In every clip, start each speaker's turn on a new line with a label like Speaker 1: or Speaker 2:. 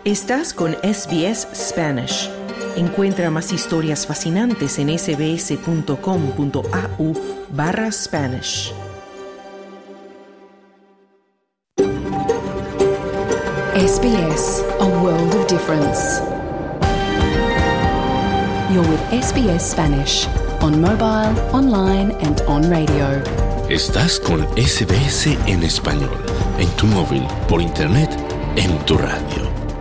Speaker 1: Estás con SBS Spanish. Encuentra más historias fascinantes en sbs.com.au/Spanish.
Speaker 2: SBS, a world of difference. You're with SBS Spanish, on mobile, online and on radio.
Speaker 3: Estás con SBS en español, en tu móvil, por internet, en tu radio.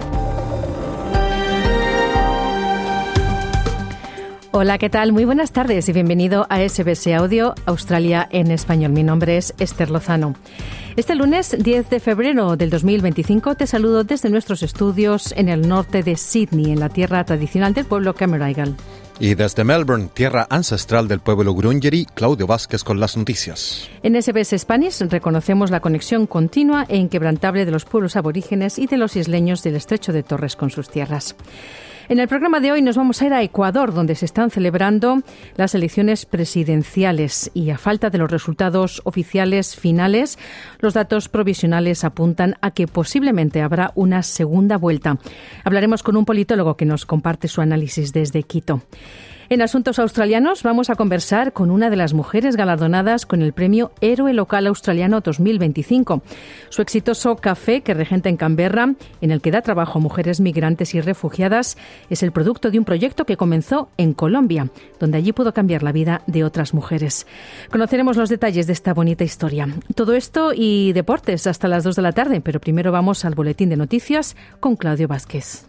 Speaker 4: Hola, ¿qué tal? Muy buenas tardes y bienvenido a SBS Audio Australia en español. Mi nombre es Esther Lozano. Este lunes 10 de febrero del 2025 te saludo desde nuestros estudios en el norte de Sydney, en la tierra tradicional del pueblo Cammeraygal.
Speaker 5: Y desde Melbourne, tierra ancestral del pueblo Gurungeri, Claudio Vázquez con las noticias.
Speaker 4: En SBS Spanish reconocemos la conexión continua e inquebrantable de los pueblos aborígenes y de los isleños del Estrecho de Torres con sus tierras. En el programa de hoy nos vamos a ir a Ecuador, donde se están celebrando las elecciones presidenciales y a falta de los resultados oficiales finales, los datos provisionales apuntan a que posiblemente habrá una segunda vuelta. Hablaremos con un politólogo que nos comparte su análisis desde Quito. En asuntos australianos vamos a conversar con una de las mujeres galardonadas con el premio Héroe Local Australiano 2025. Su exitoso café que regenta en Canberra, en el que da trabajo a mujeres migrantes y refugiadas, es el producto de un proyecto que comenzó en Colombia, donde allí pudo cambiar la vida de otras mujeres. Conoceremos los detalles de esta bonita historia. Todo esto y deportes hasta las 2 de la tarde, pero primero vamos al boletín de noticias con Claudio Vázquez.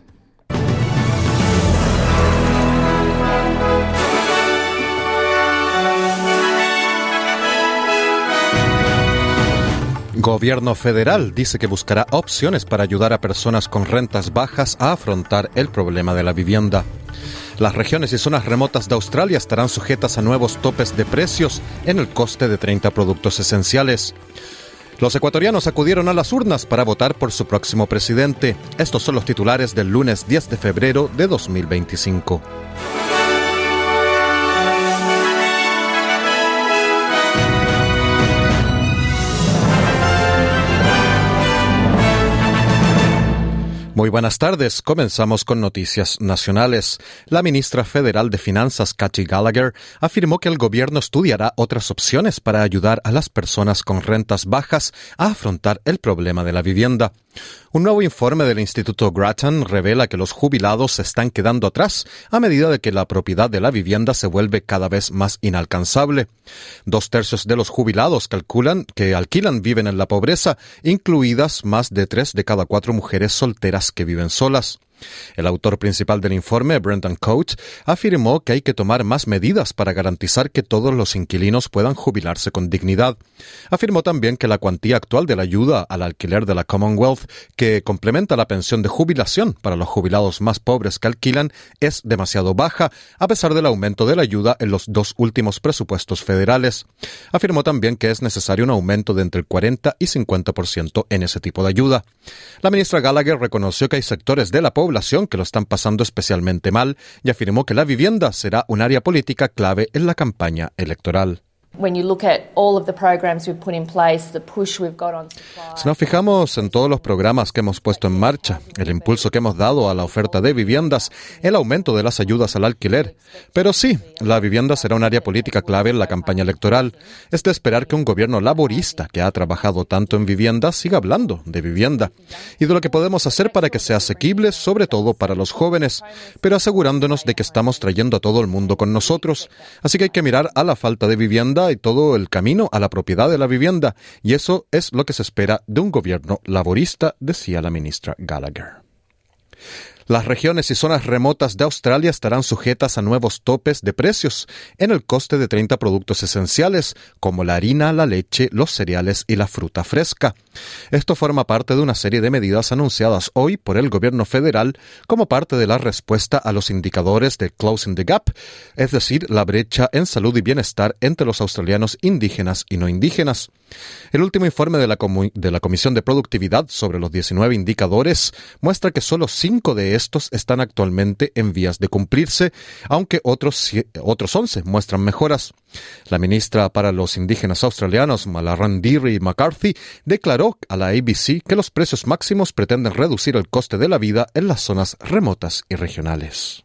Speaker 5: Gobierno federal dice que buscará opciones para ayudar a personas con rentas bajas a afrontar el problema de la vivienda. Las regiones y zonas remotas de Australia estarán sujetas a nuevos topes de precios en el coste de 30 productos esenciales. Los ecuatorianos acudieron a las urnas para votar por su próximo presidente. Estos son los titulares del lunes 10 de febrero de 2025. Muy buenas tardes. Comenzamos con noticias nacionales. La ministra federal de Finanzas, Katy Gallagher, afirmó que el gobierno estudiará otras opciones para ayudar a las personas con rentas bajas a afrontar el problema de la vivienda. Un nuevo informe del Instituto Grattan revela que los jubilados se están quedando atrás a medida de que la propiedad de la vivienda se vuelve cada vez más inalcanzable. 2/3 de los jubilados que alquilan viven en la pobreza, incluidas más de 3 de cada 4 mujeres solteras que viven solas. El autor principal del informe, Brendan Coates, afirmó que hay que tomar más medidas para garantizar que todos los inquilinos puedan jubilarse con dignidad. Afirmó también que la cuantía actual de la ayuda al alquiler de la Commonwealth, que complementa la pensión de jubilación para los jubilados más pobres que alquilan, es demasiado baja, a pesar del aumento de la ayuda en los 2 últimos presupuestos federales. Afirmó también que es necesario un aumento de entre el 40 y 50% en ese tipo de ayuda. La ministra Gallagher reconoció que hay sectores de la población que lo están pasando especialmente mal y afirmó que la vivienda será un área política clave en la campaña electoral. Si nos fijamos en todos los programas que hemos puesto en marcha, el impulso que hemos dado a la oferta de viviendas, el aumento de las ayudas al alquiler. Pero sí, la vivienda será un área política clave en la campaña electoral. Es de esperar que un gobierno laborista que ha trabajado tanto en vivienda siga hablando de vivienda y de lo que podemos hacer para que sea asequible, sobre todo para los jóvenes, pero asegurándonos de que estamos trayendo a todo el mundo con nosotros. Así que hay que mirar a la falta de vivienda y todo el camino a la propiedad de la vivienda, y eso es lo que se espera de un gobierno laborista, decía la ministra Gallagher. Las regiones y zonas remotas de Australia estarán sujetas a nuevos topes de precios en el coste de 30 productos esenciales, como la harina, la leche, los cereales y la fruta fresca. Esto forma parte de una serie de medidas anunciadas hoy por el gobierno federal como parte de la respuesta a los indicadores de Closing the Gap, es decir, la brecha en salud y bienestar entre los australianos indígenas y no indígenas. El último informe de la Comisión de Productividad sobre los 19 indicadores muestra que solo 5 de estos están actualmente en vías de cumplirse, aunque otros 11 muestran mejoras. La ministra para los indígenas australianos, Malarndirri McCarthy, declaró a la ABC que los precios máximos pretenden reducir el coste de la vida en las zonas remotas y regionales.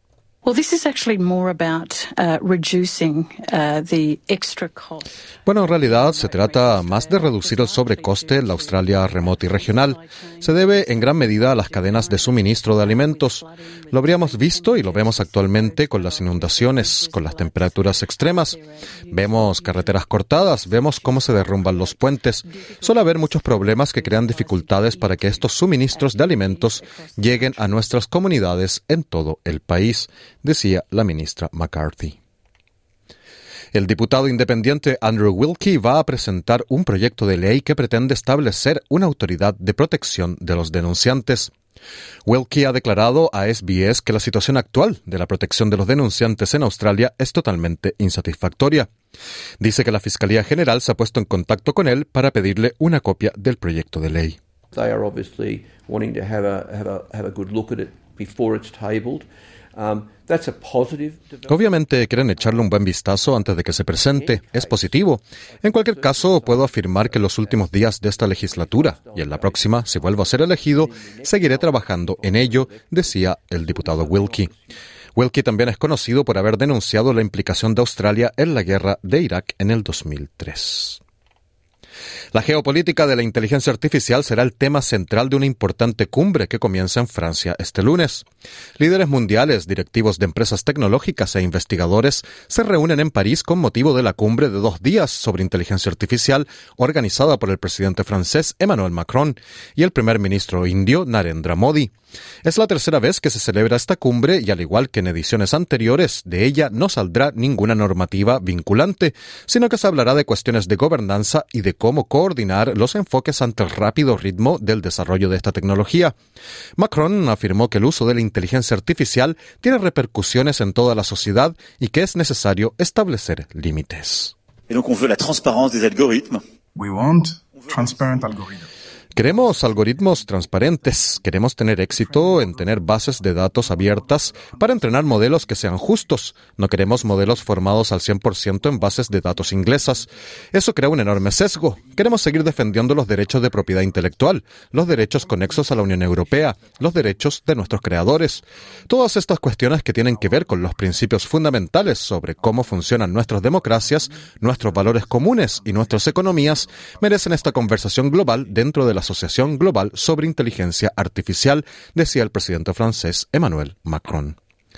Speaker 5: Bueno, en realidad se trata más de reducir el sobrecoste en la Australia remota y regional. Se debe en gran medida a las cadenas de suministro de alimentos. Lo habríamos visto y lo vemos actualmente con las inundaciones, con las temperaturas extremas. Vemos carreteras cortadas, vemos cómo se derrumban los puentes. Suele haber muchos problemas que crean dificultades para que estos suministros de alimentos lleguen a nuestras comunidades en todo el país, decía la ministra McCarthy. El diputado independiente Andrew Wilkie va a presentar un proyecto de ley que pretende establecer una autoridad de protección de los denunciantes. Wilkie ha declarado a SBS que la situación actual de la protección de los denunciantes en Australia es totalmente insatisfactoria. Dice que la Fiscalía General se ha puesto en contacto con él para pedirle una copia del proyecto de ley.
Speaker 6: They are obviously wanting to have a good look at it before it's tabled.
Speaker 5: Obviamente quieren echarle un buen vistazo antes de que se presente. Es positivo. En cualquier caso, puedo afirmar que en los últimos días de esta legislatura y en la próxima, si vuelvo a ser elegido, seguiré trabajando en ello, decía el diputado Wilkie. Wilkie también es conocido por haber denunciado la implicación de Australia en la guerra de Irak en el 2003. La geopolítica de la inteligencia artificial será el tema central de una importante cumbre que comienza en Francia este lunes. Líderes mundiales, directivos de empresas tecnológicas e investigadores se reúnen en París con motivo de la cumbre de 2 días sobre inteligencia artificial organizada por el presidente francés Emmanuel Macron y el primer ministro indio Narendra Modi. Es la tercera vez que se celebra esta cumbre y al igual que en ediciones anteriores, de ella no saldrá ninguna normativa vinculante, sino que se hablará de cuestiones de gobernanza y de cómo coordinar los enfoques ante el rápido ritmo del desarrollo de esta tecnología. Macron afirmó que el uso de la inteligencia artificial tiene repercusiones en toda la sociedad y que es necesario establecer límites.
Speaker 7: Et donc on veut la transparence des algorithmes.
Speaker 8: We want transparent algorithms.
Speaker 5: Queremos algoritmos transparentes, queremos tener éxito en tener bases de datos abiertas para entrenar modelos que sean justos. No queremos modelos formados al 100% en bases de datos inglesas. Eso crea un enorme sesgo. Queremos seguir defendiendo los derechos de propiedad intelectual, los derechos conexos a la Unión Europea, los derechos de nuestros creadores. Todas estas cuestiones que tienen que ver con los principios fundamentales sobre cómo funcionan nuestras democracias, nuestros valores comunes y nuestras economías merecen esta conversación global dentro de la Asociación Global sobre Inteligencia Artificial, decía el presidente francés Emmanuel Macron.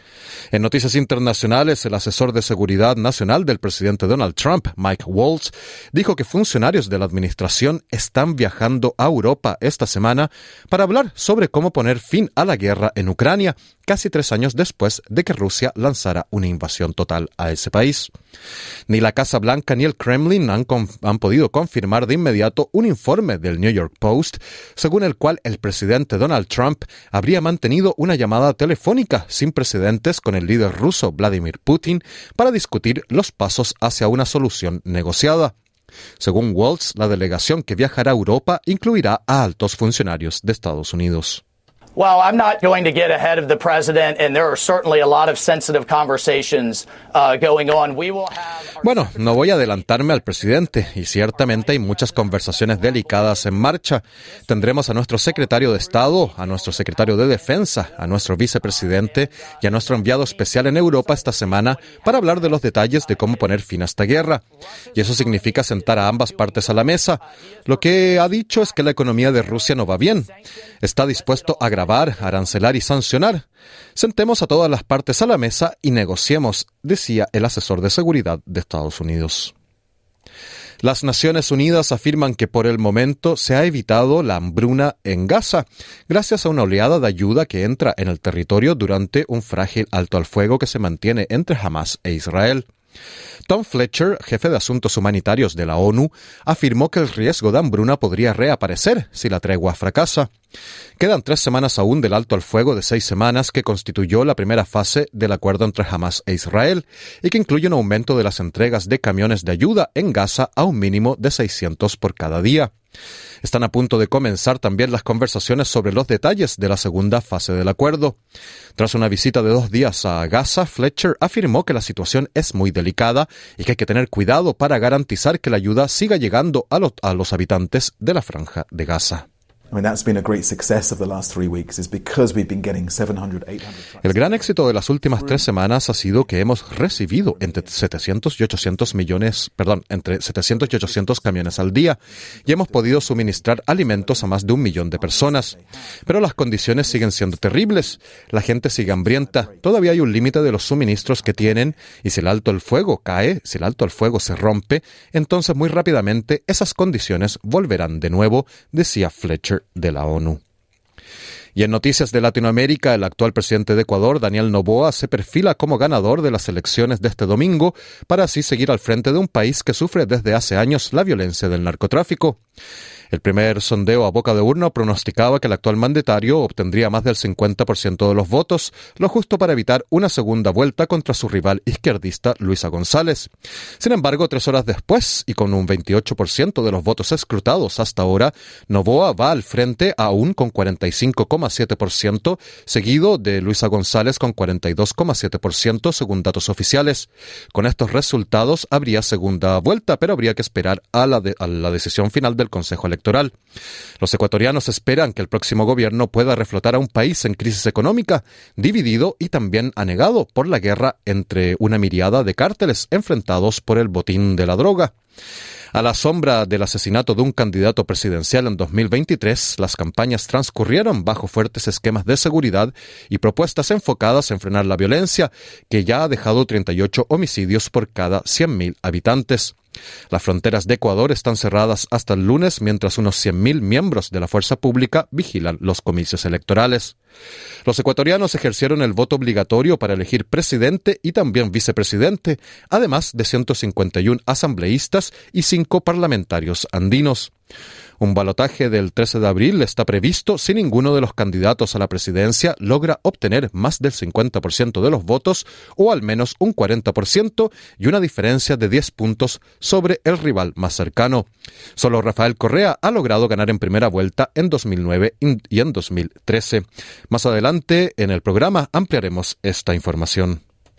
Speaker 5: En noticias internacionales, el asesor de seguridad nacional del presidente Donald Trump, Mike Waltz, dijo que funcionarios de la administración están viajando a Europa esta semana para hablar sobre cómo poner fin a la guerra en Ucrania, casi 3 años después de que Rusia lanzara una invasión total a ese país. Ni la Casa Blanca ni el Kremlin han podido confirmar de inmediato un informe del New York Post, según el cual el presidente Donald Trump habría mantenido una llamada telefónica sin precedentes con el líder ruso Vladimir Putin para discutir los pasos hacia una solución negociada. Según Waltz, la delegación que viajará a Europa incluirá a altos funcionarios de Estados Unidos.
Speaker 9: Well, I'm not going to get ahead of the president, and there are certainly a lot of sensitive conversations going on.
Speaker 5: Bueno, no voy a adelantarme al presidente, y ciertamente hay muchas conversaciones delicadas en marcha. Tendremos a nuestro secretario de Estado, a nuestro secretario de Defensa, a nuestro vicepresidente y a nuestro enviado especial en Europa esta semana para hablar de los detalles de cómo poner fin a esta guerra. Y eso significa sentar a ambas partes a la mesa. Lo que ha dicho es que la economía de Rusia no va bien. Está dispuesto a grabar, arancelar y sancionar. Sentemos a todas las partes a la mesa y negociemos, decía el asesor de seguridad de Estados Unidos. Las Naciones Unidas afirman que por el momento se ha evitado la hambruna en Gaza, gracias a una oleada de ayuda que entra en el territorio durante un frágil alto al fuego que se mantiene entre Hamas e Israel. Tom Fletcher, jefe de asuntos humanitarios de la ONU, afirmó que el riesgo de hambruna podría reaparecer si la tregua fracasa. Quedan 3 semanas aún del alto al fuego de 6 semanas que constituyó la primera fase del acuerdo entre Hamas e Israel y que incluye un aumento de las entregas de camiones de ayuda en Gaza a un mínimo de 600 por cada día. Están a punto de comenzar también las conversaciones sobre los detalles de la segunda fase del acuerdo. Tras una visita de 2 días a Gaza, Fletcher afirmó que la situación es muy delicada y que hay que tener cuidado para garantizar que la ayuda siga llegando a los habitantes de la Franja de Gaza. El gran éxito de las últimas 3 semanas ha sido que hemos recibido entre 700 y 800 camiones al día y hemos podido suministrar alimentos a más de 1 millón de personas. Pero las condiciones siguen siendo terribles. La gente sigue hambrienta. Todavía hay un límite de los suministros que tienen y si el alto al fuego cae, si el alto al fuego se rompe, entonces muy rápidamente esas condiciones volverán de nuevo, decía Fletcher de la ONU. Y en noticias de Latinoamérica, el actual presidente de Ecuador, Daniel Noboa, se perfila como ganador de las elecciones de este domingo para así seguir al frente de un país que sufre desde hace años la violencia del narcotráfico. El primer sondeo a boca de urna pronosticaba que el actual mandatario obtendría más del 50% de los votos, lo justo para evitar una segunda vuelta contra su rival izquierdista Luisa González. Sin embargo, 3 horas después, y con un 28% de los votos escrutados hasta ahora, Noboa va al frente aún con 45,7%, seguido de Luisa González con 42,7% según datos oficiales. Con estos resultados habría segunda vuelta, pero habría que esperar a la decisión final del Consejo Electoral. Los ecuatorianos esperan que el próximo gobierno pueda reflotar a un país en crisis económica, dividido y también anegado por la guerra entre una miríada de cárteles enfrentados por el botín de la droga. A la sombra del asesinato de un candidato presidencial en 2023, las campañas transcurrieron bajo fuertes esquemas de seguridad y propuestas enfocadas en frenar la violencia, que ya ha dejado 38 homicidios por cada 100.000 habitantes. Las fronteras de Ecuador están cerradas hasta el lunes, mientras unos 100.000 miembros de la fuerza pública vigilan los comicios electorales. Los ecuatorianos ejercieron el voto obligatorio para elegir presidente y también vicepresidente, además de 151 asambleístas y 5 parlamentarios andinos. Un balotaje del 13 de abril está previsto si ninguno de los candidatos a la presidencia logra obtener más del 50% de los votos o al menos un 40% y una diferencia de 10 puntos sobre el rival más cercano. Solo Rafael Correa ha logrado ganar en primera vuelta en 2009 y en 2013. Más adelante en el programa ampliaremos esta información.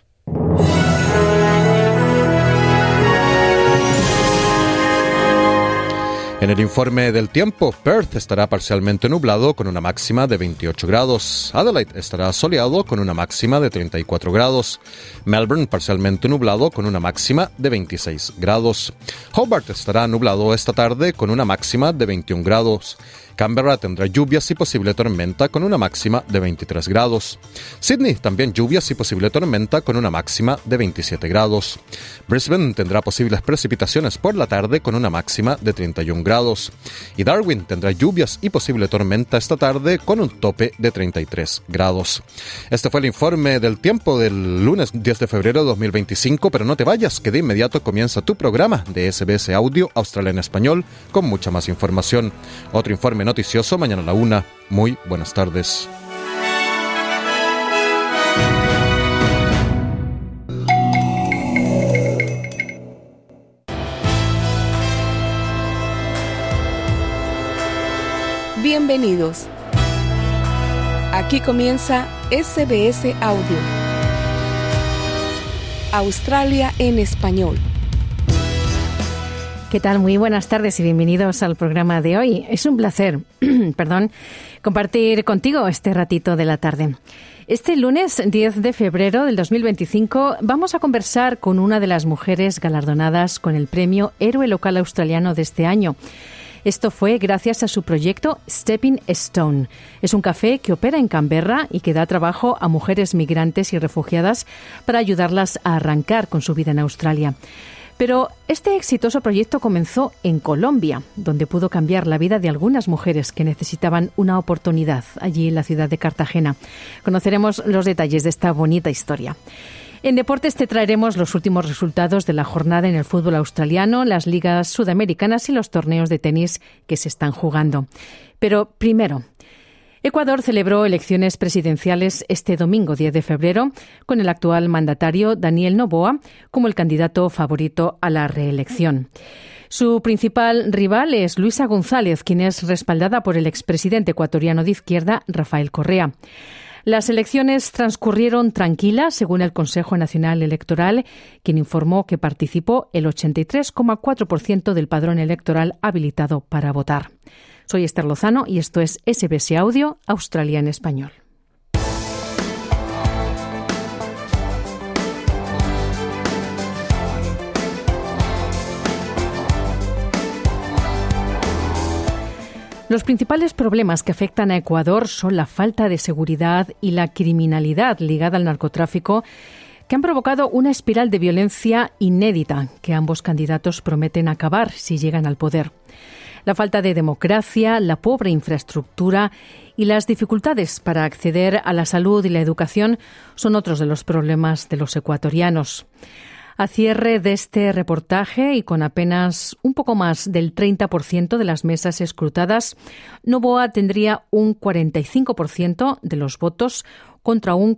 Speaker 5: En el informe del tiempo, Perth estará parcialmente nublado con una máxima de 28 grados. Adelaide estará soleado con una máxima de 34 grados. Melbourne parcialmente nublado con una máxima de 26 grados. Hobart estará nublado esta tarde con una máxima de 21 grados. Canberra tendrá lluvias y posible tormenta con una máxima de 23 grados. Sydney también lluvias y posible tormenta con una máxima de 27 grados. Brisbane tendrá posibles precipitaciones por la tarde con una máxima de 31 grados. Y Darwin tendrá lluvias y posible tormenta esta tarde con un tope de 33 grados. Este fue el informe del tiempo del lunes 10 de febrero de 2025, pero no te vayas, que de inmediato comienza tu programa de SBS Audio Australia en Español con mucha más información. Otro informe noticioso mañana a la 1. Muy buenas tardes.
Speaker 10: Bienvenidos. Aquí comienza SBS Audio. Australia en español.
Speaker 4: ¿Qué tal? Muy buenas tardes y bienvenidos al programa de hoy. Es un placer, compartir contigo este ratito de la tarde. Este lunes 10 de febrero del 2025 vamos a conversar con una de las mujeres galardonadas con el premio Héroe Local Australiano de este año. Esto fue gracias a su proyecto Stepping Stone. Es un café que opera en Canberra y que da trabajo a mujeres migrantes y refugiadas para ayudarlas a arrancar con su vida en Australia. Pero este exitoso proyecto comenzó en Colombia, donde pudo cambiar la vida de algunas mujeres que necesitaban una oportunidad allí en la ciudad de Cartagena. Conoceremos los detalles de esta bonita historia. En deportes te traeremos los últimos resultados de la jornada en el fútbol australiano, las ligas sudamericanas y los torneos de tenis que se están jugando. Pero primero, Ecuador celebró elecciones presidenciales este domingo 10 de febrero con el actual mandatario Daniel Noboa como el candidato favorito a la reelección. Su principal rival es Luisa González, quien es respaldada por el expresidente ecuatoriano de izquierda, Rafael Correa. Las elecciones transcurrieron tranquilas, según el Consejo Nacional Electoral, quien informó que participó el 83,4% del padrón electoral habilitado para votar. Soy Esther Lozano y esto es SBS Audio, Australia en Español. Los principales problemas que afectan a Ecuador son la falta de seguridad y la criminalidad ligada al narcotráfico, que han provocado una espiral de violencia inédita que ambos candidatos prometen acabar si llegan al poder. La falta de democracia, la pobre infraestructura y las dificultades para acceder a la salud y la educación son otros de los problemas de los ecuatorianos. A cierre de este reportaje y con apenas un poco más del 30% de las mesas escrutadas, Noboa tendría un 45% de los votos contra un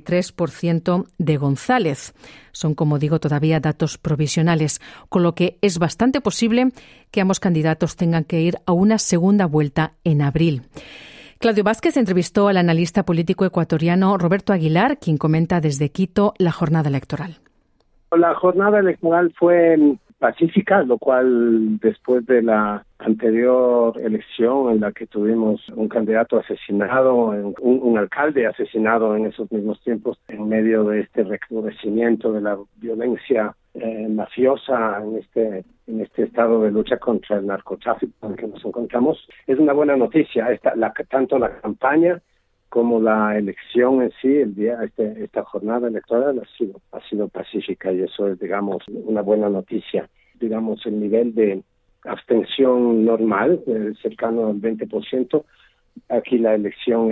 Speaker 4: 43% de González. Son, como digo, todavía datos provisionales, con lo que es bastante posible que ambos candidatos tengan que ir a una segunda vuelta en abril. Claudio Vázquez entrevistó al analista político ecuatoriano Roberto Aguilar, quien comenta desde Quito la jornada electoral.
Speaker 11: La jornada electoral fue pacífica, lo cual después de la anterior elección en la que tuvimos un candidato asesinado, un alcalde asesinado en esos mismos tiempos, en medio de este recrudecimiento de la violencia mafiosa en este estado de lucha contra el narcotráfico en el que nos encontramos, es una buena noticia. Tanto la campaña como la elección en sí, esta jornada electoral ha sido pacífica y eso es, digamos, una buena noticia. Digamos, el nivel de abstención normal, cercano al 20%, aquí la elección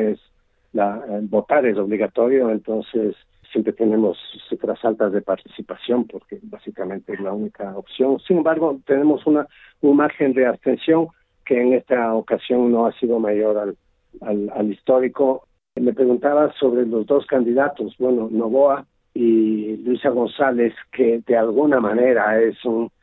Speaker 11: votar es obligatorio, entonces siempre tenemos cifras altas de participación porque básicamente es la única opción. Sin embargo, tenemos un margen de abstención que en esta ocasión no ha sido mayor al histórico. Me preguntaba sobre los dos candidatos, bueno, Noboa y Luisa González, que de alguna manera es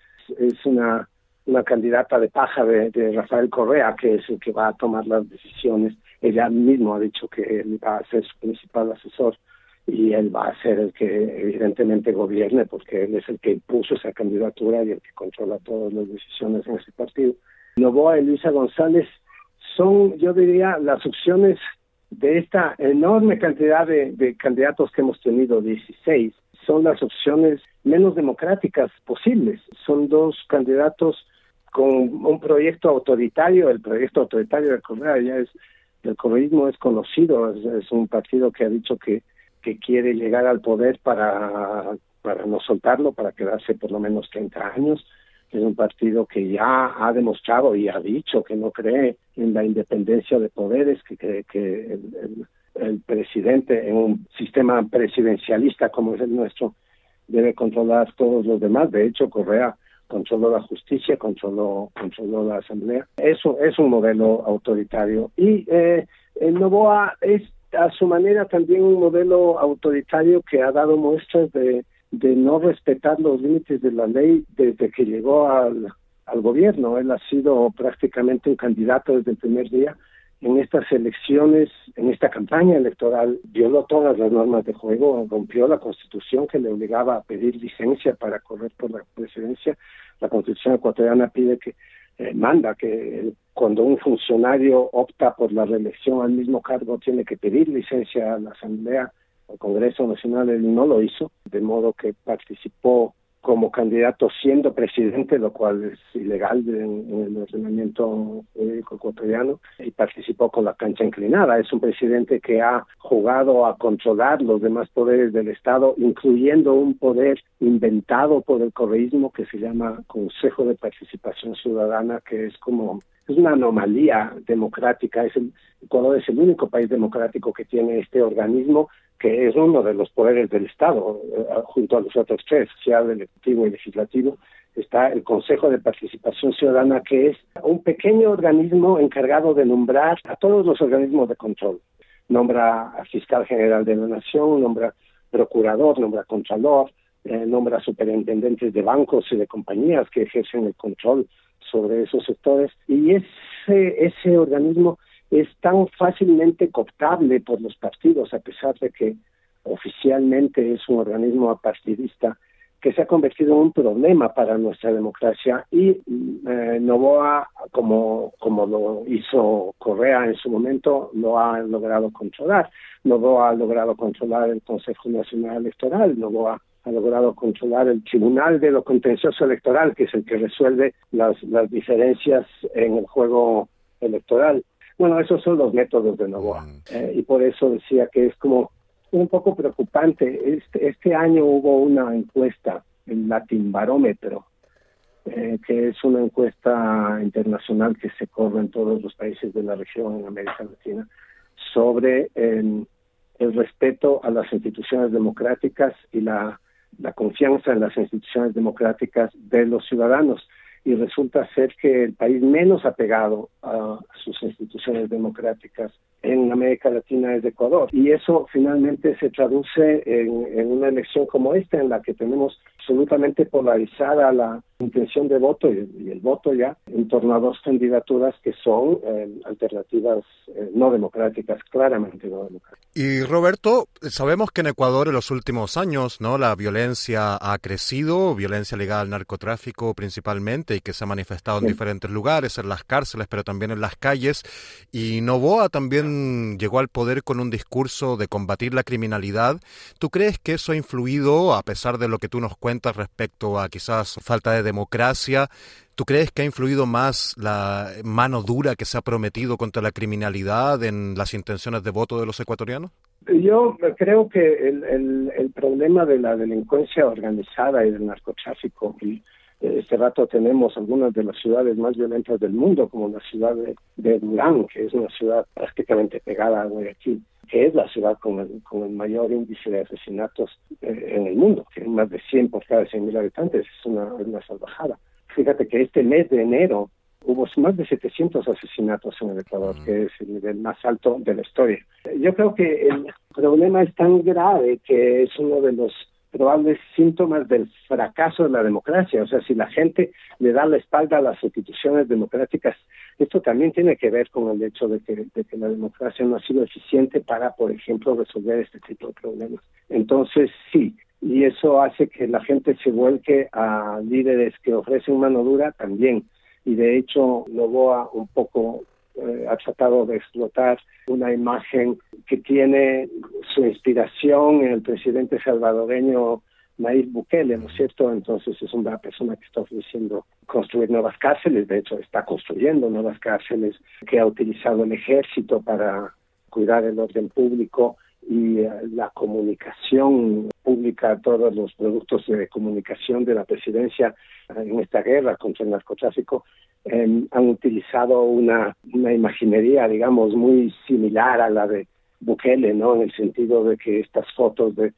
Speaker 11: una candidata de paja de Rafael Correa, que es el que va a tomar las decisiones. Ella misma ha dicho que él va a ser su principal asesor y él va a ser el que evidentemente gobierne, porque él es el que impuso esa candidatura y el que controla todas las decisiones en ese partido. Noboa y Luisa González son, yo diría, las opciones de esta enorme cantidad de candidatos que hemos tenido, 16, son las opciones menos democráticas posibles. Son dos candidatos con un proyecto autoritario. El proyecto autoritario de Correa el correísmo es conocido, es un partido que ha dicho que quiere llegar al poder para no soltarlo, para quedarse por lo menos 30 años. Es un partido que ya ha demostrado y ha dicho que no cree en la independencia de poderes, que cree que el presidente en un sistema presidencialista como es el nuestro debe controlar todos los demás. De hecho, Correa controló la justicia, controló la asamblea. Eso es un modelo autoritario. Y Noboa es a su manera también un modelo autoritario que ha dado muestras de no respetar los límites de la ley desde que llegó al gobierno. Él ha sido prácticamente un candidato desde el primer día. En estas elecciones, en esta campaña electoral, violó todas las normas de juego, rompió la Constitución que le obligaba a pedir licencia para correr por la presidencia. La Constitución ecuatoriana pide manda que cuando un funcionario opta por la reelección al mismo cargo tiene que pedir licencia a la Asamblea, al Congreso Nacional. Él no lo hizo, de modo que participó como candidato siendo presidente, lo cual es ilegal en el ordenamiento jurídico ecuatoriano, y participó con la cancha inclinada. Es un presidente que ha jugado a controlar los demás poderes del Estado, incluyendo un poder inventado por el correísmo que se llama Consejo de Participación Ciudadana, que es una anomalía democrática. Ecuador es el único país democrático que tiene este organismo, que es uno de los poderes del Estado, junto a los otros tres, social, ejecutivo y legislativo. Está el Consejo de Participación Ciudadana, que es un pequeño organismo encargado de nombrar a todos los organismos de control. Nombra al fiscal general de la Nación, nombra procurador, nombra contralor, nombra superintendentes de bancos y de compañías que ejercen el control sobre esos sectores, y ese organismo es tan fácilmente cooptable por los partidos, a pesar de que oficialmente es un organismo apartidista, que se ha convertido en un problema para nuestra democracia. Y Noboa, como lo hizo Correa en su momento, lo ha logrado controlar. Noboa ha logrado controlar el Consejo Nacional Electoral, Noboa ha logrado controlar el Tribunal de lo Contencioso Electoral, que es el que resuelve las diferencias en el juego electoral. Bueno, esos son los métodos de Noboa, y por eso decía que es como un poco preocupante. Este año hubo una encuesta, el Latin Barómetro, que es una encuesta internacional que se corre en todos los países de la región en América Latina, sobre el respeto a las instituciones democráticas y la confianza en las instituciones democráticas de los ciudadanos. Y resulta ser que el país menos apegado a sus instituciones democráticas en América Latina es Ecuador. Y eso finalmente se traduce en una elección como esta, en la que tenemos absolutamente polarizada la intención de voto y el voto ya en torno a dos candidaturas que son alternativas no democráticas, claramente no democráticas.
Speaker 5: Y Roberto, sabemos que en Ecuador en los últimos años, ¿no?, la violencia ha crecido, violencia ligada al narcotráfico principalmente, y que se ha manifestado en diferentes lugares, en las cárceles, pero también en las calles. Y Noboa también llegó al poder con un discurso de combatir la criminalidad. ¿Tú crees que eso ha influido, a pesar de lo que tú nos cuentas respecto a quizás falta de democracia? ¿Tú crees que ha influido más la mano dura que se ha prometido contra la criminalidad en las intenciones de voto de los ecuatorianos?
Speaker 11: Yo creo que el problema de la delincuencia organizada y del narcotráfico, y este rato tenemos algunas de las ciudades más violentas del mundo, como la ciudad de Durán, que es una ciudad prácticamente pegada a Guayaquil, que es la ciudad con el mayor índice de asesinatos en el mundo, que es más de 100 por cada 100.000 habitantes, es una salvajada. Fíjate que este mes de enero hubo más de 700 asesinatos en el Ecuador, que es el nivel más alto de la historia. Yo creo que el problema es tan grave que es uno de los probables síntomas del fracaso de la democracia. O sea, si la gente le da la espalda a las instituciones democráticas, esto también tiene que ver con el hecho de que la democracia no ha sido eficiente para, por ejemplo, resolver este tipo de problemas. Entonces, sí, y eso hace que la gente se vuelque a líderes que ofrecen mano dura también. Y de hecho, Noboa un poco ha tratado de explotar una imagen que tiene su inspiración en el presidente salvadoreño Nayib Bukele, ¿no es cierto? Entonces es una persona que está ofreciendo construir nuevas cárceles, de hecho está construyendo nuevas cárceles, que ha utilizado el ejército para cuidar el orden público y la comunicación pública, todos los productos de comunicación de la presidencia en esta guerra contra el narcotráfico han utilizado una imaginería, digamos, muy similar a la de Bukele, ¿no? En el sentido de que estas fotos de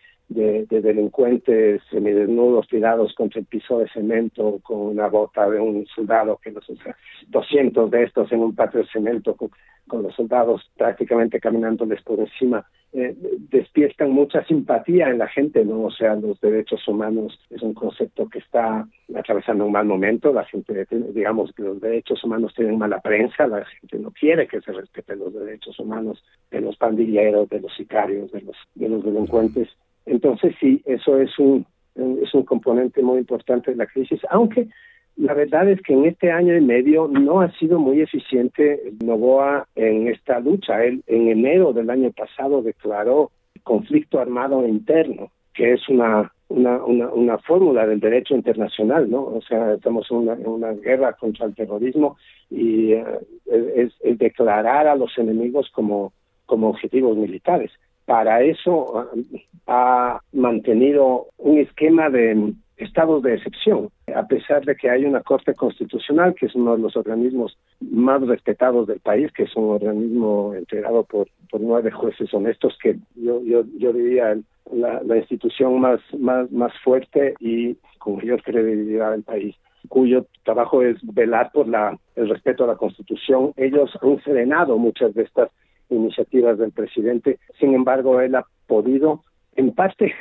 Speaker 11: delincuentes semidesnudos tirados contra el piso de cemento con una bota de un soldado, que los usa 200 de estos en un patio de cemento con los soldados prácticamente caminándoles por encima, despiertan mucha simpatía en la gente, ¿no? O sea, los derechos humanos es un concepto que está atravesando un mal momento. La gente, digamos que los derechos humanos tienen mala prensa, la gente no quiere que se respeten los derechos humanos de los pandilleros, de los sicarios, de los delincuentes. Entonces sí, eso es un componente muy importante de la crisis, aunque la verdad es que en este año y medio no ha sido muy eficiente Noboa en esta lucha. Él en enero del año pasado declaró conflicto armado interno, que es una fórmula del derecho internacional, ¿no? O sea, estamos en una guerra contra el terrorismo y es declarar a los enemigos como objetivos militares. Para eso ha mantenido un esquema de estados de excepción, a pesar de que hay una Corte Constitucional, que es uno de los organismos más respetados del país, que es un organismo integrado por 9 jueces honestos, que yo diría la institución más fuerte y con mayor credibilidad del país, cuyo trabajo es velar por el respeto a la Constitución. Ellos han frenado muchas de estas iniciativas del presidente. Sin embargo, él ha podido, en parte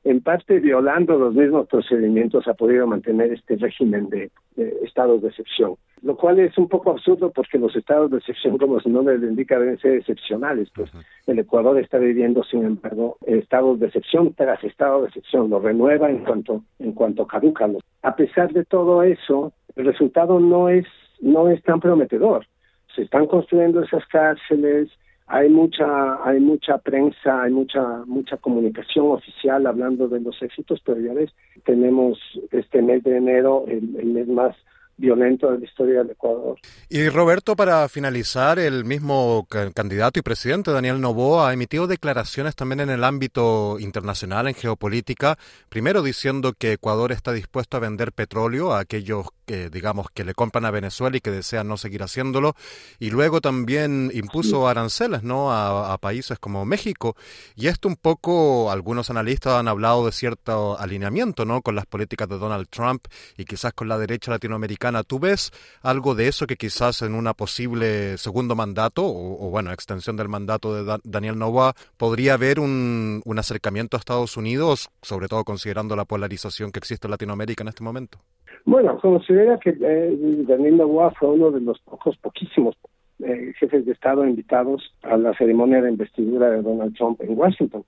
Speaker 11: en parte violando los mismos procedimientos, ha podido mantener este régimen de estados de excepción, lo cual es un poco absurdo porque los estados de excepción, como su nombre le indica, deben ser excepcionales. Pues el Ecuador está viviendo, sin embargo, estados de excepción tras estado de excepción, lo renueva en cuanto caduca. A pesar de todo eso, el resultado no es tan prometedor. Se están construyendo esas cárceles, hay mucha prensa, hay mucha comunicación oficial hablando de los éxitos, pero ya ves, tenemos este mes de enero, el mes más violento de la historia del Ecuador.
Speaker 5: Y Roberto, para finalizar, el mismo candidato y presidente Daniel Noboa ha emitido declaraciones también en el ámbito internacional, en geopolítica, primero diciendo que Ecuador está dispuesto a vender petróleo a aquellos que, digamos, que le compran a Venezuela y que desean no seguir haciéndolo, y luego también impuso aranceles, ¿no?, a países como México, y esto un poco, algunos analistas han hablado de cierto alineamiento, ¿no?, con las políticas de Donald Trump y quizás con la derecha latinoamericana. ¿Tú ves algo de eso que quizás en una posible segundo mandato o extensión del mandato de Daniel Noboa podría haber un acercamiento a Estados Unidos, sobre todo considerando la polarización que existe en Latinoamérica en este momento?
Speaker 11: Bueno, considera que Daniel Noboa fue uno de los poquísimos jefes de Estado invitados a la ceremonia de investidura de Donald Trump en Washington,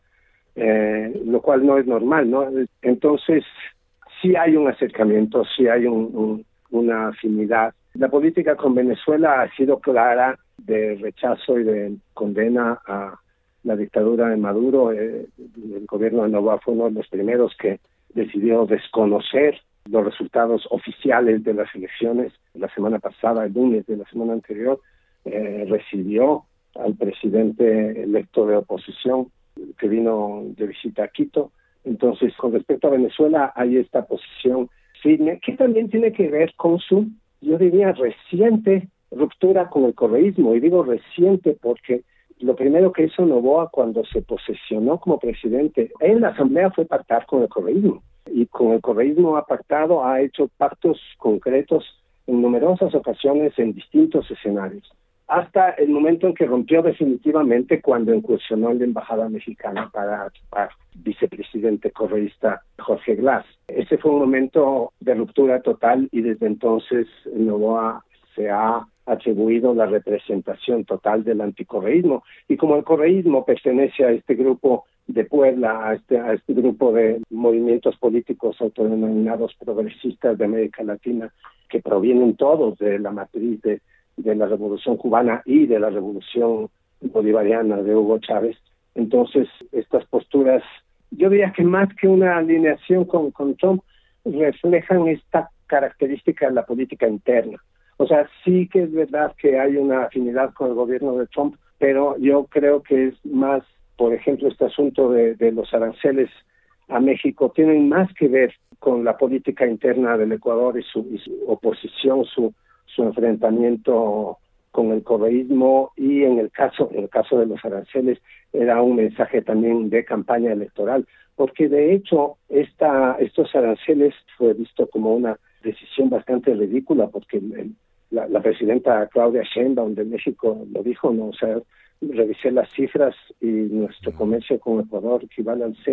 Speaker 11: lo cual no es normal, ¿no? Entonces, sí hay un acercamiento, sí hay una afinidad. La política con Venezuela ha sido clara de rechazo y de condena a la dictadura de Maduro. El gobierno de Noboa fue uno de los primeros que decidió desconocer los resultados oficiales de las elecciones. La semana pasada, el lunes de la semana anterior, recibió al presidente electo de oposición que vino de visita a Quito. Entonces, con respecto a Venezuela, hay esta posición firme, que también tiene que ver con su, yo diría, reciente ruptura con el correísmo. Y digo reciente porque lo primero que hizo Noboa cuando se posesionó como presidente en la Asamblea fue pactar con el correísmo. Y con el correísmo ha hecho pactos concretos en numerosas ocasiones en distintos escenarios, hasta el momento en que rompió definitivamente cuando incursionó en la embajada mexicana para ocupar vicepresidente correísta Jorge Glass. Ese fue un momento de ruptura total y desde entonces Noboa se ha atribuido la representación total del anticorreísmo. Y como el correísmo pertenece a este grupo de Puebla, a este grupo de movimientos políticos autodenominados progresistas de América Latina, que provienen todos de la matriz de la Revolución Cubana y de la Revolución Bolivariana de Hugo Chávez. Entonces, estas posturas, yo diría que más que una alineación con Trump, reflejan esta característica de la política interna. O sea, sí que es verdad que hay una afinidad con el gobierno de Trump, pero yo creo que es más, por ejemplo, este asunto de los aranceles a México, tienen más que ver con la política interna del Ecuador y su oposición, su enfrentamiento con el correísmo, y en el caso de los aranceles era un mensaje también de campaña electoral, porque de hecho estos aranceles fue visto como una decisión bastante ridícula, porque la presidenta Claudia Sheinbaum de México lo dijo, ¿no? O sea, revisé las cifras y nuestro comercio con Ecuador equivale al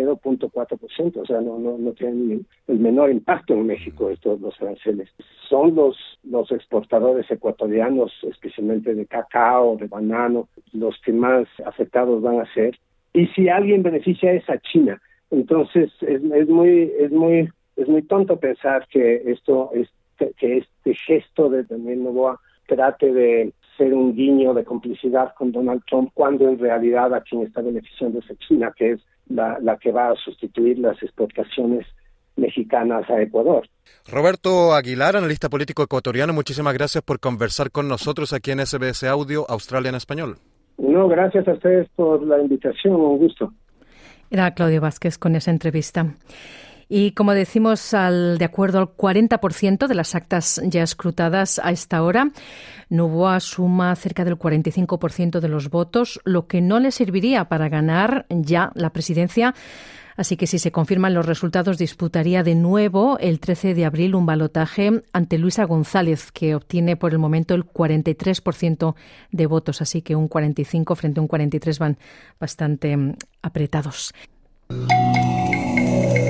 Speaker 11: 0.4%, o sea, no tienen el menor impacto en México los aranceles. Son los exportadores ecuatorianos, especialmente de cacao, de banano, los que más afectados van a ser. Y si alguien beneficia es a China. Entonces es muy tonto pensar que este gesto de Daniel Noboa trate de ser un guiño de complicidad con Donald Trump, cuando en realidad a quien está beneficiando es a China, que es la que va a sustituir las exportaciones mexicanas a Ecuador.
Speaker 5: Roberto Aguilar, analista político ecuatoriano, muchísimas gracias por conversar con nosotros aquí en SBS Audio, Australia en Español.
Speaker 11: No, gracias a ustedes por la invitación, un gusto.
Speaker 4: Era Claudio Vázquez con esa entrevista. Y como decimos, de acuerdo al 40% de las actas ya escrutadas a esta hora, Noboa suma cerca del 45% de los votos, lo que no le serviría para ganar ya la presidencia. Así que si se confirman los resultados, disputaría de nuevo el 13 de abril un balotaje ante Luisa González, que obtiene por el momento el 43% de votos. Así que un 45 frente a un 43 van bastante apretados.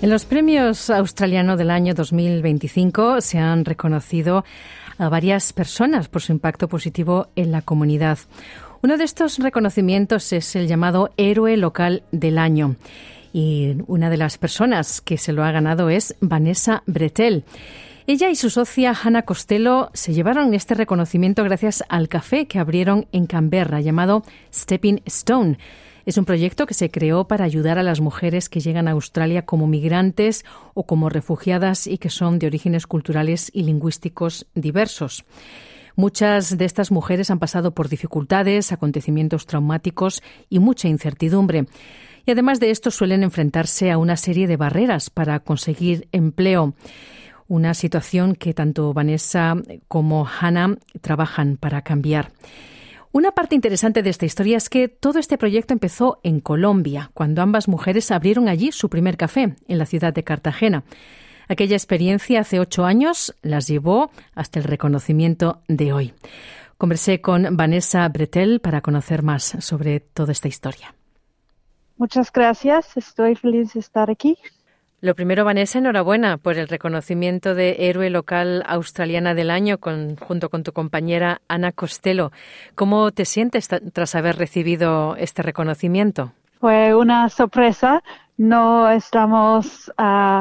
Speaker 4: En los premios australiano del año 2025 se han reconocido a varias personas por su impacto positivo en la comunidad. Uno de estos reconocimientos es el llamado Héroe Local del Año. Y una de las personas que se lo ha ganado es Vanessa Bretel. Ella y su socia Hannah Costello se llevaron este reconocimiento gracias al café que abrieron en Canberra llamado Stepping Stone. Es un proyecto que se creó para ayudar a las mujeres que llegan a Australia como migrantes o como refugiadas y que son de orígenes culturales y lingüísticos diversos. Muchas de estas mujeres han pasado por dificultades, acontecimientos traumáticos y mucha incertidumbre. Y además de esto suelen enfrentarse a una serie de barreras para conseguir empleo. Una situación que tanto Vanessa como Hannah trabajan para cambiar. Una parte interesante de esta historia es que todo este proyecto empezó en Colombia, cuando ambas mujeres abrieron allí su primer café, en la ciudad de Cartagena. Aquella experiencia hace 8 años las llevó hasta el reconocimiento de hoy. Conversé con Vanessa Bretel para conocer más sobre toda esta historia.
Speaker 12: Muchas gracias, estoy feliz de estar aquí.
Speaker 4: Lo primero, Vanessa, enhorabuena por el reconocimiento de Héroe Local Australiana del Año junto con tu compañera Hannah Costello. ¿Cómo te sientes tras haber recibido este reconocimiento?
Speaker 12: Fue una sorpresa. No estamos